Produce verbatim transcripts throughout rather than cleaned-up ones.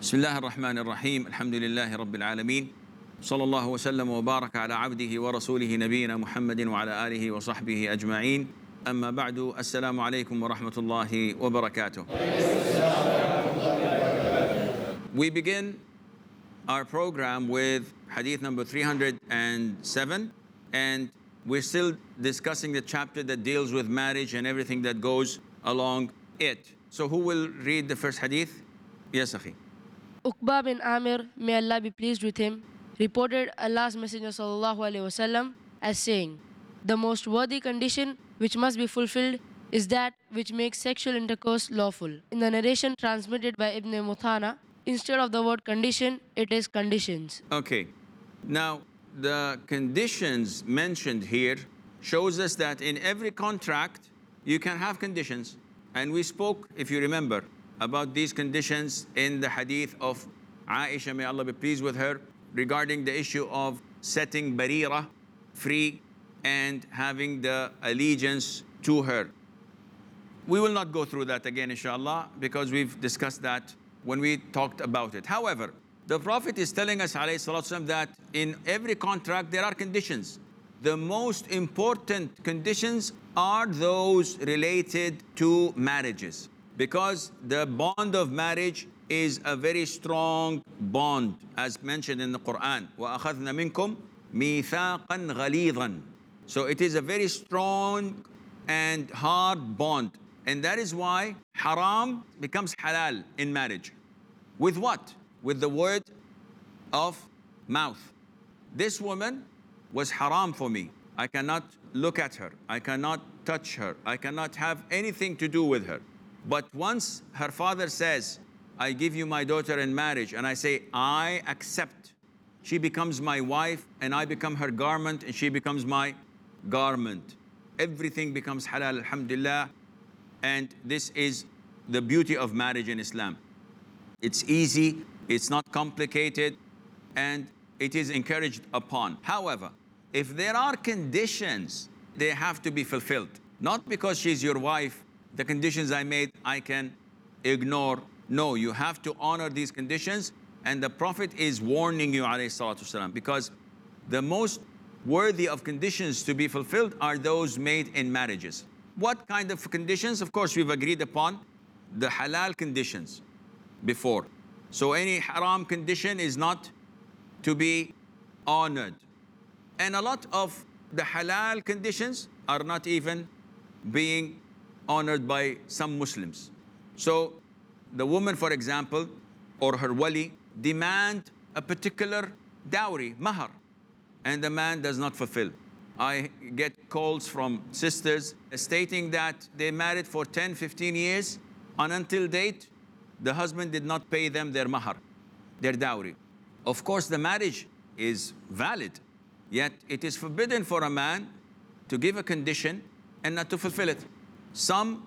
بسم الله الرحمن الرحيم الحمد لله رب العالمين صلى الله وسلم وبارك على عبده ورسوله نبينا محمد وعلى آله وصحبه أجمعين أما بعد السلام عليكم ورحمة الله وبركاته. We begin our program with hadith number three hundred seven, and we're still discussing the chapter that deals with marriage and everything that goes along it. So who will read the first hadith? Yes, Akhi. Uqba bin Amir, may Allah be pleased with him, reported Allah's Messenger sallallahu alaihi wasallam as saying, "The most worthy condition which must be fulfilled is that which makes sexual intercourse lawful." In the narration transmitted by Ibn Muthana, instead of the word condition, it is conditions. Okay. Now, the conditions mentioned here shows us that in every contract you can have conditions. And we spoke, if you remember, about these conditions in the hadith of Aisha, may Allah be pleased with her, regarding the issue of setting Barira free and having the allegiance to her. We will not go through that again, inshallah, because we've discussed that when we talked about it. However, the Prophet is telling us, alayhi salatu wasalam, that in every contract there are conditions. The most important conditions are those related to marriages, because the bond of marriage is a very strong bond, as mentioned in the Quran. وَأَخَذْنَا مِنْكُمْ مِيثَاقًا غَلِيظًا. So it is a very strong and hard bond. And that is why haram becomes halal in marriage. With what? With the word of mouth. This woman was haram for me. I cannot look at her. I cannot touch her. I cannot have anything to do with her. But once her father says, I give you my daughter in marriage, and I say, I accept, she becomes my wife and I become her garment and she becomes my garment. Everything becomes halal, alhamdulillah. And this is the beauty of marriage in Islam. It's easy, it's not complicated, and it is encouraged upon. However, if there are conditions, they have to be fulfilled. Not because she's your wife, the conditions I made, I can ignore. No, you have to honor these conditions. And the Prophet is warning you, alayhi salatu wasalam, because the most worthy of conditions to be fulfilled are those made in marriages. What kind of conditions? Of course, we've agreed upon the halal conditions before. So any haram condition is not to be honored. And a lot of the halal conditions are not even being honored by some Muslims. So the woman, for example, or her wali, demand a particular dowry, mahar, and the man does not fulfill. I get calls from sisters stating that they married for ten, fifteen years, and until date, the husband did not pay them their mahar, their dowry. Of course, the marriage is valid, yet it is forbidden for a man to give a condition and not to fulfill it. Some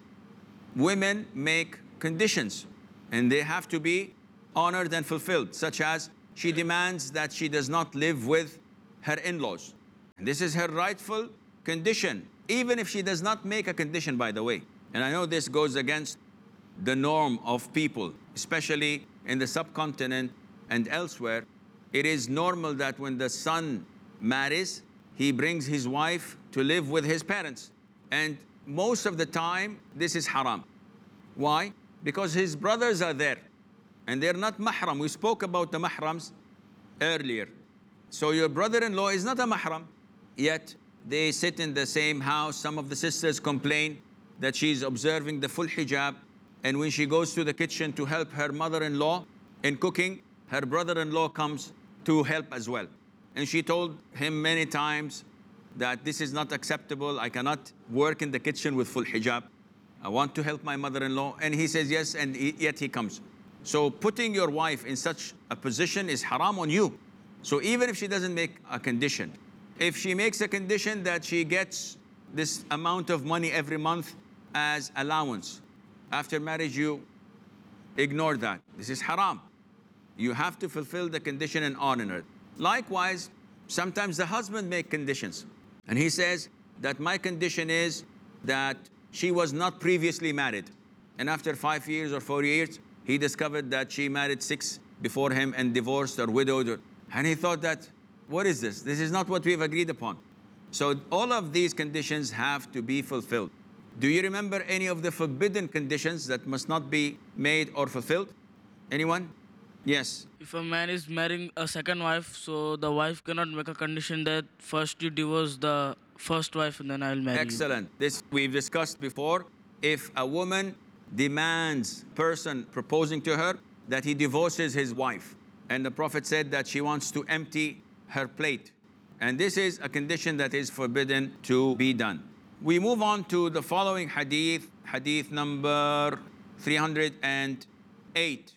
women make conditions and they have to be honored and fulfilled, such as she demands that she does not live with her in-laws. And this is her rightful condition, even if she does not make a condition, by the way. And I know this goes against the norm of people, especially in the subcontinent and elsewhere. It is normal that when the son marries, he brings his wife to live with his parents. And most of the time, this is haram. Why? Because his brothers are there and they're not mahram. We spoke about the mahrams earlier. So your brother-in-law is not a mahram, yet they sit in the same house. Some of the sisters complain that she's observing the full hijab, and when she goes to the kitchen to help her mother-in-law in cooking, her brother-in-law comes to help as well. And she told him many times that this is not acceptable. I cannot work in the kitchen with full hijab. I want to help my mother-in-law. And he says yes, and he, yet he comes. So putting your wife in such a position is haram on you. So even if she doesn't make a condition, if she makes a condition that she gets this amount of money every month as allowance, after marriage you ignore that. This is haram. You have to fulfill the condition and honor it. Likewise, sometimes the husband makes conditions. And he says that my condition is that she was not previously married. And after five years or four years, he discovered that she married six before him and divorced or widowed. Or, and he thought that, what is this? This is not what we've agreed upon. So all of these conditions have to be fulfilled. Do you remember any of the forbidden conditions that must not be made or fulfilled? Anyone? Yes. If a man is marrying a second wife, so the wife cannot make a condition that first you divorce the first wife and then I'll marry Excellent. This we've discussed before. If a woman demands person proposing to her that he divorces his wife, and the Prophet said that she wants to empty her plate, and this is a condition that is forbidden to be done. We move on to the following hadith, hadith number three hundred eight.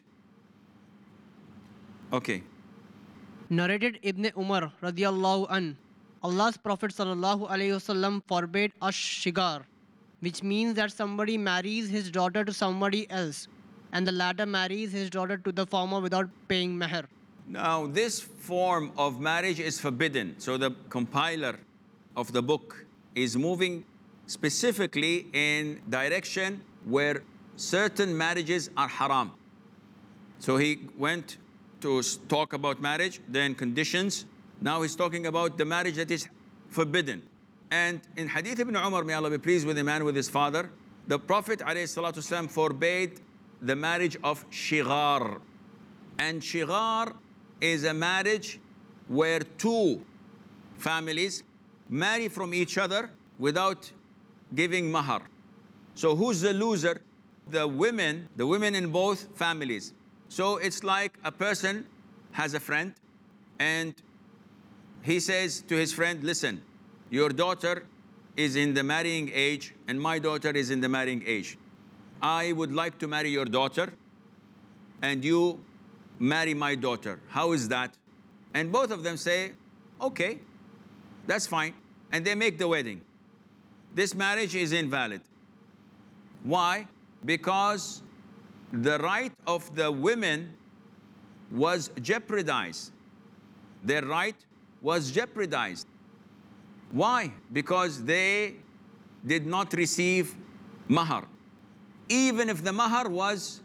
Okay. Narrated Ibn Umar radiallahu an, Allah's Prophet sallallahu alaihi wasallam forbade ash-shigar, which means that somebody marries his daughter to somebody else, and the latter marries his daughter to the former without paying meher. Now, this form of marriage is forbidden. So the compiler of the book is moving specifically in direction where certain marriages are haram. So he went to talk about marriage, then conditions. Now he's talking about the marriage that is forbidden. And in Hadith ibn Umar, may Allah be pleased with him and with his father, the Prophet ﷺ forbade the marriage of shigar. And shigar is a marriage where two families marry from each other without giving mahar. So who's the loser? The women, the women in both families. So it's like a person has a friend and he says to his friend, listen, your daughter is in the marrying age and my daughter is in the marrying age. I would like to marry your daughter and you marry my daughter. How is that? And both of them say, okay, that's fine. And they make the wedding. This marriage is invalid. Why? Because the right of the women was jeopardized. Their right was jeopardized. Why? Because they did not receive mahar. Even if the mahar was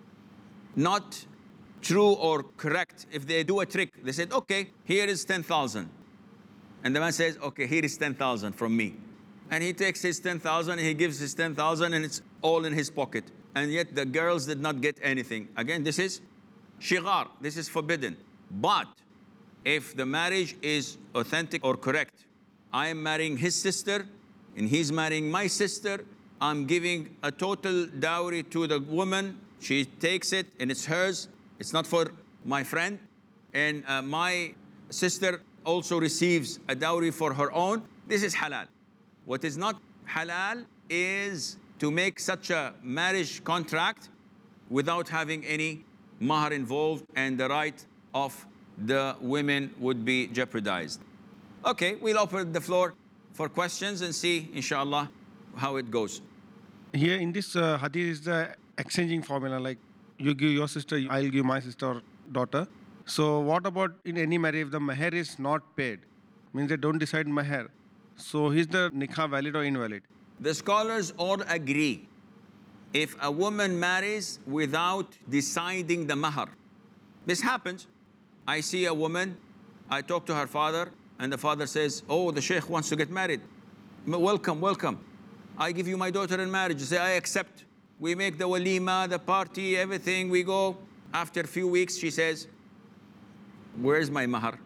not true or correct, if they do a trick, they said, okay, here is ten thousand. And the man says, okay, here is ten thousand from me. And he takes his ten thousand and he gives his ten thousand and it's all in his pocket. And yet the girls did not get anything. Again, this is shigar. This is forbidden. But if the marriage is authentic or correct, I am marrying his sister and he's marrying my sister. I'm giving a total dowry to the woman. She takes it and it's hers. It's not for my friend. And uh, my sister also receives a dowry for her own. This is halal. What is not halal is to make such a marriage contract without having any mahar involved, and the right of the women would be jeopardized. Okay, we'll open the floor for questions and see, inshallah, how it goes. Here in this uh, hadith is the exchanging formula, like you give your sister, I'll give my sister or daughter. So what about in any marriage if the meher is not paid? Means they don't decide meher. So is the nikah valid or invalid? The scholars all agree. If a woman marries without deciding the mahar, this happens. I see a woman, I talk to her father, and the father says, oh, the sheikh wants to get married. Welcome, welcome. I give you my daughter in marriage. You say, I accept. We make the walima, the party, everything. We go. After a few weeks, she says, where's my mahar?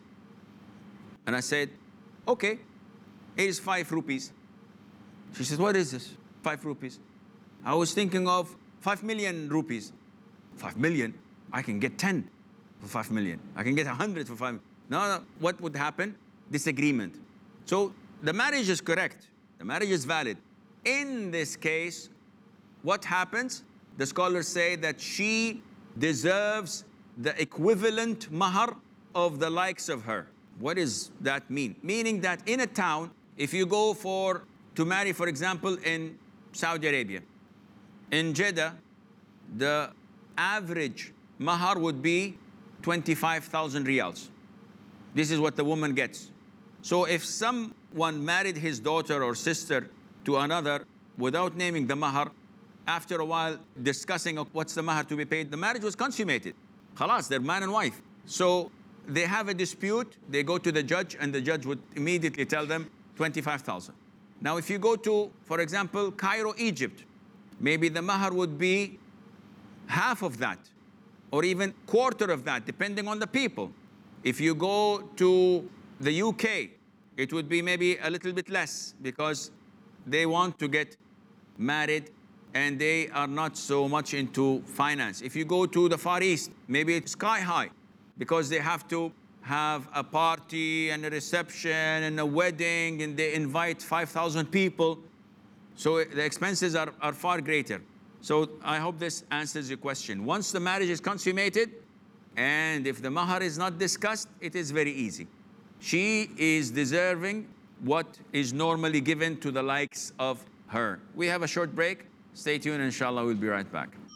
And I said, okay, it is five rupees. She says, what is this? Five rupees. I was thinking of five million rupees. Five million? I can get ten for five million. I can get a hundred for five. No, no. What would happen? Disagreement. So the marriage is correct. The marriage is valid. In this case, what happens? The scholars say that she deserves the equivalent mahar of the likes of her. What does that mean? Meaning that in a town, if you go for to marry, for example, in Saudi Arabia, in Jeddah, the average mahar would be twenty-five thousand riyals. This is what the woman gets. So if someone married his daughter or sister to another without naming the mahar, after a while discussing of what's the mahar to be paid, the marriage was consummated. Khalas, they're man and wife. So they have a dispute, they go to the judge, and the judge would immediately tell them twenty-five thousand. Now, if you go to, for example, Cairo, Egypt, maybe the mahar would be half of that, or even quarter of that, depending on the people. If you go to the U K, it would be maybe a little bit less, because they want to get married and they are not so much into finance. If you go to the Far East, maybe it's sky high, because they have to have a party and a reception and a wedding, and they invite five thousand people. So the expenses are, are far greater. So I hope this answers your question. Once the marriage is consummated, and if the mahar is not discussed, it is very easy. She is deserving what is normally given to the likes of her. We have a short break. Stay tuned, inshallah, we'll be right back.